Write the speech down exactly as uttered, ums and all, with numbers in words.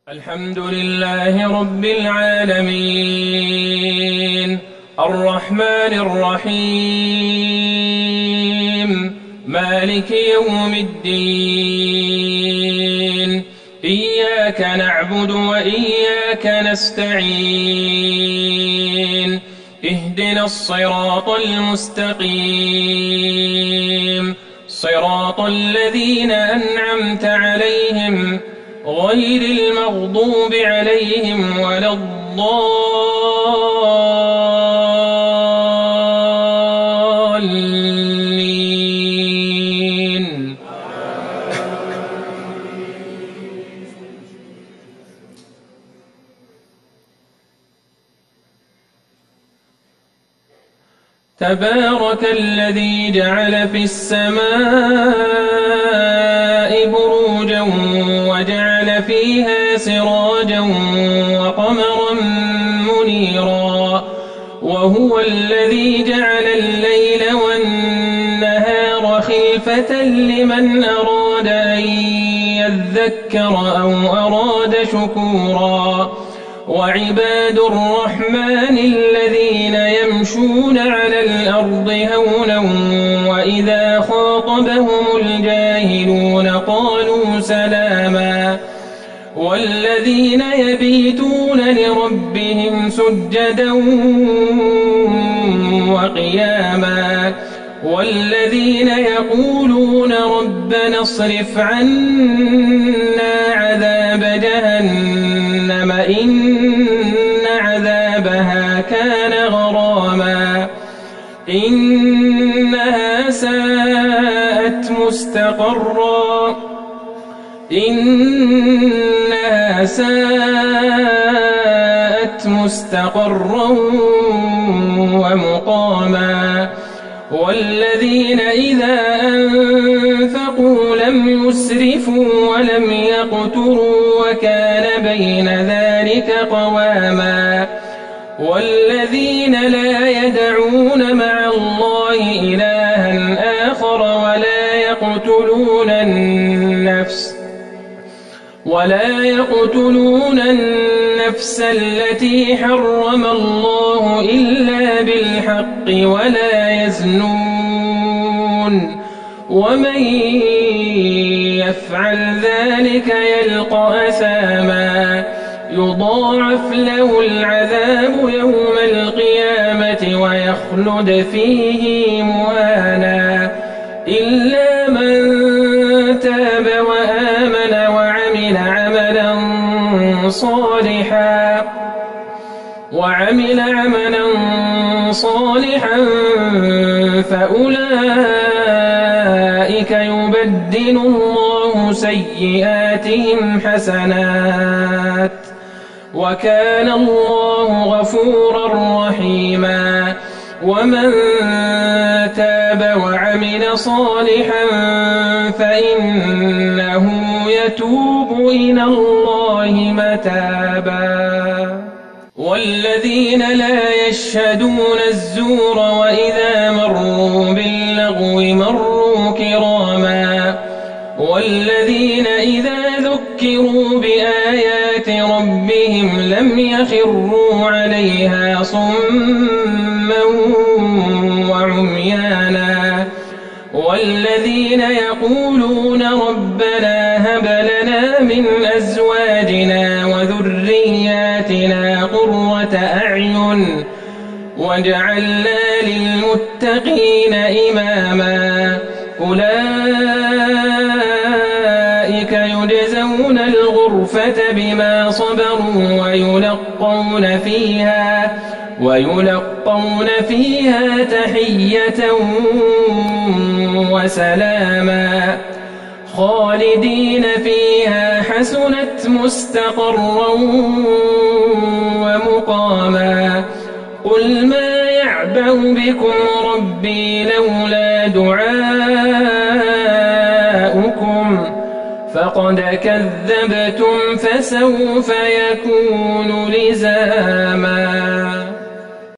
الحمد لله رب العالمين الرحمن الرحيم مالك يوم الدين إياك نعبد وإياك نستعين اهدنا الصراط المستقيم صراط الذين أنعمت عليهم غير المغضوب عليهم ولا الضالين. تبارك الذي جعل في السماء بروجا وجعل فيها سراجا وقمرا منيرا وهو الذي جعل الليل والنهار خلفة لمن أراد أن يذكر أو أراد شكورا وعباد الرحمن الذين يمشون على الأرض هونا وإذا خاطبهم الجاهلون قالوا سلاما والذين يبيتون لربهم سجدا وقياما والذين يقولون ربنا اصرف عنا عذاب جهنم إن عذابها كان غراما إنها ساءت مستقرا إنها ساءت مستقرا ومقاما والذين إذا أنفقوا لم يسرفوا ولم يقتروا وكان بين ذلك قواما والذين لا يدعون مع الله إلها آخر ولا يقتلون النفس ولا يقتلون النفس التي حرم الله إلا بالحق ولا يزنون ومن يفعل ذلك يلقى أثاما يضاعف له العذاب يوم القيامة ويخلد فيه مهانا إلا من تاب وآمن وعمل عملا صالحا وعمل عملا صالحا فأولئك يبدل الله سيئاتهم حسنات وكان الله غفورا رحيما ومن تاب وعمل صالحا فإنه يتوب إلى الله متابا والذين لا يشهدون الزور وإذا مروا باللغو مروا كراما والذين إذا ذكروا بآيات ربهم لم يخروا عليها صما وعميانا والذين يقولون ربنا هب لنا من أزواجنا وذرياتنا قرة أعين وجعلنا للمتقين إماما أولئك يجزون الغرفة بما صبروا ويلقون فيها ويلقون فيها تحية وسلاما خالدين فيها حسنت مستقرا ومقاما قل ما يعبأ بكم ربي لولا دعاؤكم فقد كذبتم فسوف يكون لزاما.